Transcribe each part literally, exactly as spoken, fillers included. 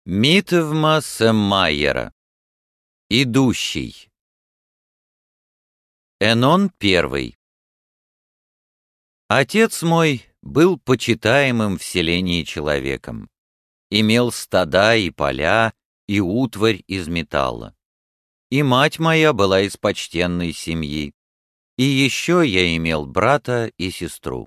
Митевма Семмайера. Идущий. Энон первый. Отец мой был почитаемым в селении человеком. Имел стада и поля, и утварь из металла. И мать моя была из почтенной семьи. И еще я имел брата и сестру.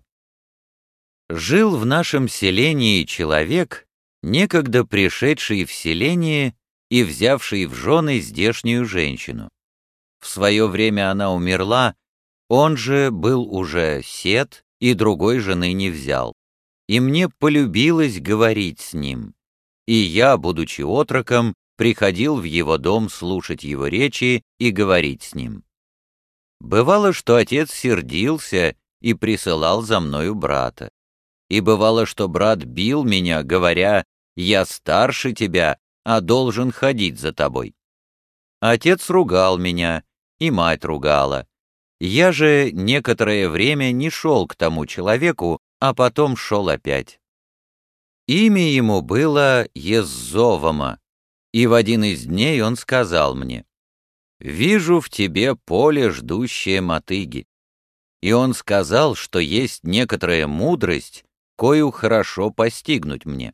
Жил в нашем селении человек, некогда пришедший в селение и взявший в жены здешнюю женщину. В свое время она умерла, он же был уже сет и другой жены не взял. И мне полюбилось говорить с ним. И я, будучи отроком, приходил в его дом слушать его речи и говорить с ним. Бывало, что отец сердился и присылал за мною брата. И бывало, что брат бил меня, говоря: «Я старше тебя, а должен ходить за тобой». Отец ругал меня, и мать ругала. Я же некоторое время не шел к тому человеку, а потом шел опять. Имя ему было Еззовома, и в один из дней он сказал мне: «Вижу в тебе поле, ждущее мотыги». И он сказал, что есть некоторая мудрость, кою хорошо постигнуть мне.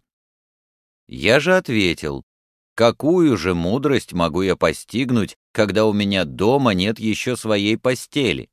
Я же ответил: какую же мудрость могу я постигнуть, когда у меня дома нет еще своей постели?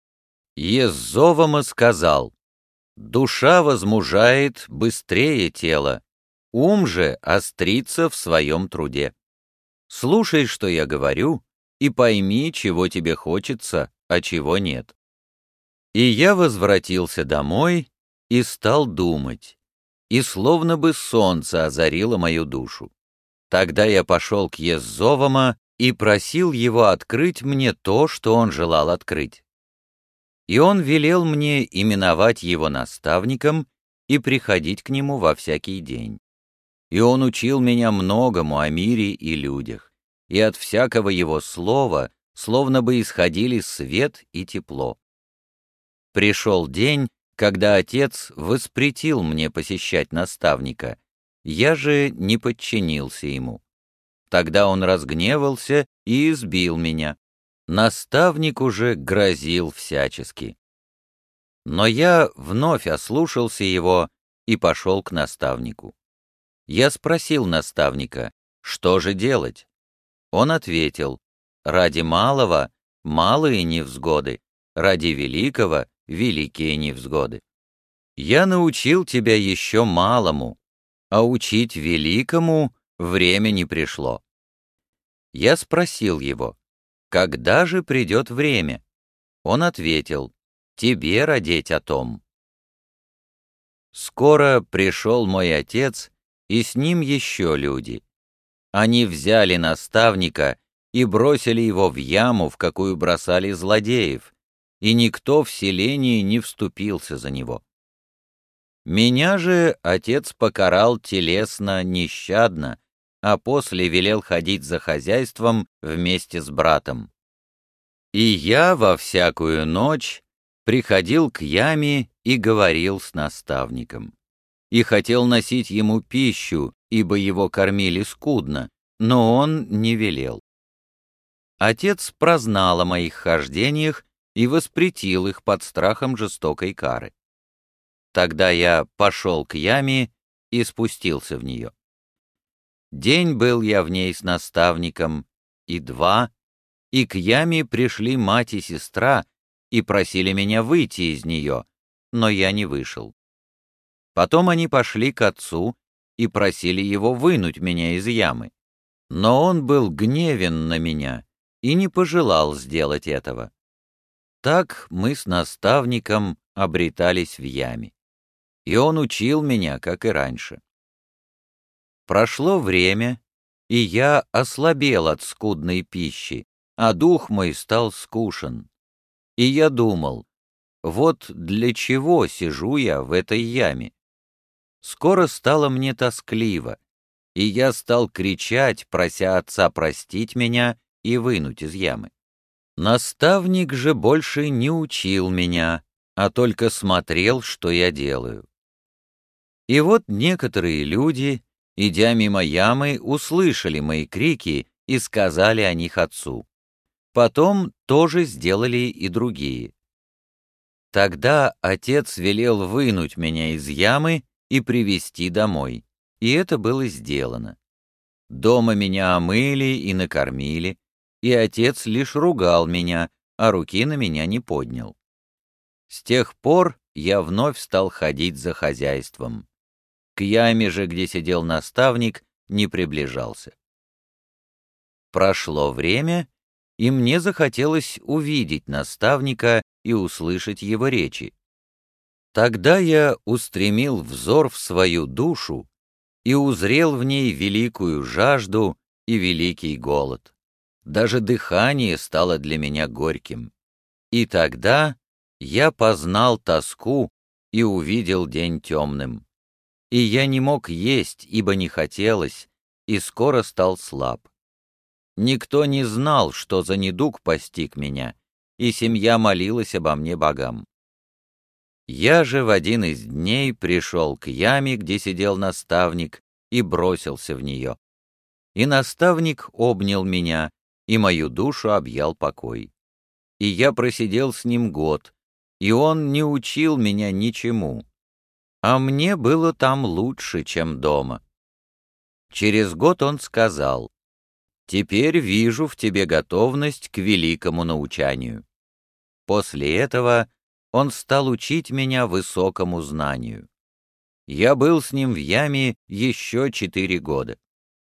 Еззовома сказал: душа возмужает быстрее тела, ум же острится в своем труде. Слушай, что я говорю, и пойми, чего тебе хочется, а чего нет. И я возвратился домой и стал думать, и словно бы солнце озарило мою душу. Тогда я пошел к Еззовома и просил его открыть мне то, что он желал открыть. И он велел мне именовать его наставником и приходить к нему во всякий день. И он учил меня многому о мире и людях, и от всякого его слова словно бы исходили свет и тепло. Пришел день, когда отец воспретил мне посещать наставника, я же не подчинился ему. Тогда он разгневался и избил меня. Наставник уже грозил всячески. Но я вновь ослушался его и пошел к наставнику. Я спросил наставника, что же делать? Он ответил: ради малого — малые невзгоды, ради великого — великие невзгоды. Я научил тебя еще малому, а учить великому время не пришло. Я спросил его: когда же придет время? Он ответил: тебе родить о том. Скоро пришел мой отец, и с ним еще люди. Они взяли наставника и бросили его в яму, в какую бросали злодеев, и никто в селении не вступился за него. Меня же отец покарал телесно нещадно, а после велел ходить за хозяйством вместе с братом. И я во всякую ночь приходил к яме и говорил с наставником. И хотел носить ему пищу, ибо его кормили скудно, но он не велел. Отец прознал о моих хождениях и воспретил их под страхом жестокой кары. Тогда я пошел к яме и спустился в нее. День был я в ней с наставником, и два, и к яме пришли мать и сестра и просили меня выйти из нее, но я не вышел. Потом они пошли к отцу и просили его вынуть меня из ямы, но он был гневен на меня и не пожелал сделать этого. Так мы с наставником обретались в яме, и он учил меня, как и раньше. Прошло время, и я ослабел от скудной пищи, а дух мой стал скушен. И я думал: вот для чего сижу я в этой яме? Скоро стало мне тоскливо, и я стал кричать, прося отца простить меня и вынуть из ямы. Наставник же больше не учил меня, а только смотрел, что я делаю. И вот некоторые люди идя мимо ямы, услышали мои крики и сказали о них отцу. Потом тоже сделали и другие. Тогда отец велел вынуть меня из ямы и привести домой, и это было сделано. Дома меня омыли и накормили, и отец лишь ругал меня, а руки на меня не поднял. С тех пор я вновь стал ходить за хозяйством. К яме же, где сидел наставник, не приближался. Прошло время, и мне захотелось увидеть наставника и услышать его речи. Тогда я устремил взор в свою душу и узрел в ней великую жажду и великий голод. Даже дыхание стало для меня горьким. И тогда я познал тоску и увидел день темным. И я не мог есть, ибо не хотелось, и скоро стал слаб. Никто не знал, что за недуг постиг меня, и семья молилась обо мне богам. Я же в один из дней пришел к яме, где сидел наставник, и бросился в нее. И наставник обнял меня, и мою душу объял покой. И я просидел с ним год, и он не учил меня ничему. А мне было там лучше, чем дома. Через год он сказал: «Теперь вижу в тебе готовность к великому научанию». После этого он стал учить меня высокому знанию. Я был с ним в яме еще четыре года.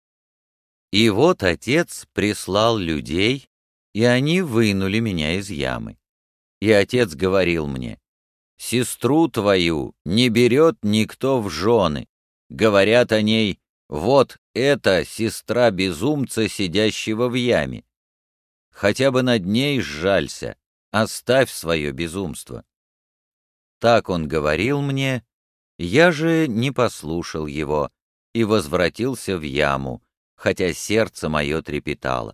И вот отец прислал людей, и они вынули меня из ямы. И отец говорил мне: «Сестру твою не берет никто в жены. Говорят о ней: вот это сестра безумца, сидящего в яме. Хотя бы над ней сжалься, оставь свое безумство». Так он говорил мне, я же не послушал его и возвратился в яму, хотя сердце мое трепетало.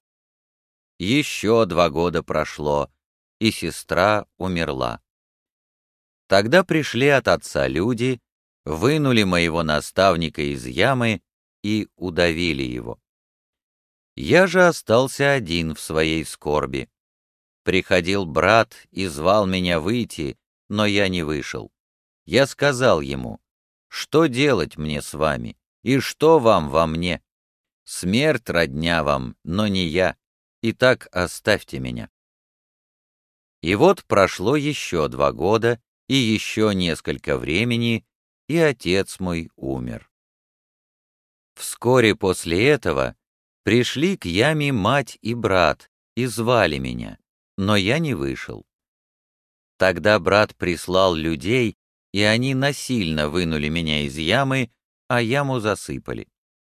Еще два года прошло, и сестра умерла. Тогда пришли от отца люди, вынули моего наставника из ямы и удавили его. Я же остался один в своей скорби. Приходил брат и звал меня выйти, но я не вышел. Я сказал ему: «Что делать мне с вами, и что вам во мне? Смерть родня вам, но не я. Итак, оставьте меня». И вот прошло еще два года, и еще несколько времени, и отец мой умер. Вскоре после этого пришли к яме мать и брат и звали меня, но я не вышел. Тогда брат прислал людей, и они насильно вынули меня из ямы, а яму засыпали.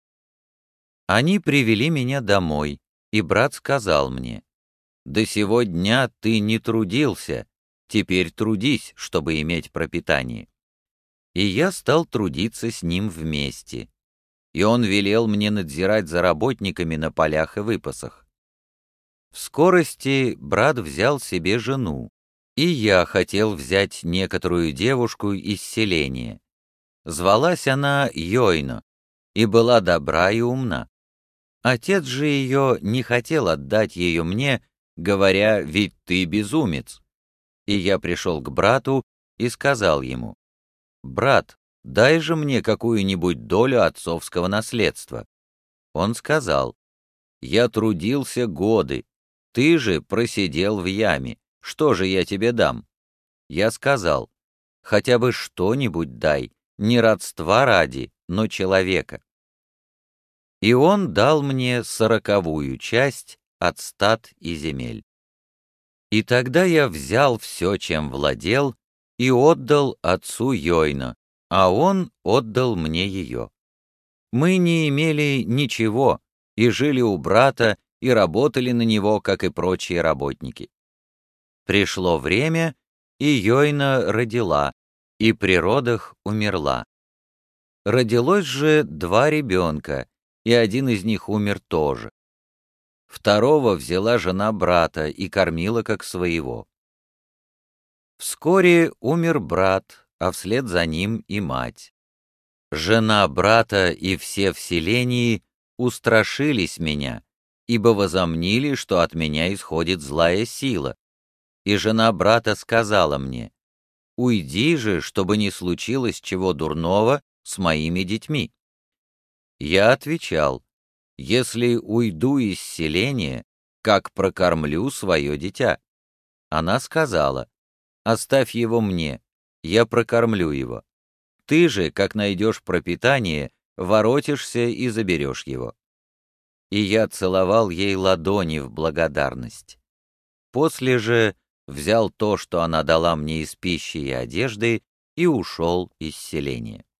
Они привели меня домой, и брат сказал мне: «До сего дня ты не трудился, теперь трудись, чтобы иметь пропитание». И я стал трудиться с ним вместе, и он велел мне надзирать за работниками на полях и выпасах. В скорости брат взял себе жену, и я хотел взять некоторую девушку из селения. Звалась она Йойно, и была добра и умна. Отец же ее не хотел отдать ее мне, говоря: «Ведь ты безумец». И я пришел к брату и сказал ему: «Брат, дай же мне какую-нибудь долю отцовского наследства». Он сказал: «Я трудился годы, ты же просидел в яме, что же я тебе дам?» Я сказал: «Хотя бы что-нибудь дай, не родства ради, но человека». И он дал мне сороковую часть от стад и земель. И тогда я взял все, чем владел, и отдал отцу Йойно, а он отдал мне ее. Мы не имели ничего, и жили у брата, и работали на него, как и прочие работники. Пришло время, и Йойно родила, и при родах умерла. Родилось же два ребенка, и один из них умер тоже. Второго взяла жена брата и кормила как своего. Вскоре умер брат, а вслед за ним и мать. Жена брата и все в селении устрашились меня, ибо возомнили, что от меня исходит злая сила. И жена брата сказала мне: «Уйди же, чтобы не случилось чего дурного с моими детьми». Я отвечал: «Если уйду из селения, как прокормлю свое дитя?» Она сказала: «Оставь его мне, я прокормлю его. Ты же, как найдешь пропитание, воротишься и заберешь его». И я целовал ей ладони в благодарность. После же взял то, что она дала мне из пищи и одежды, и ушел из селения.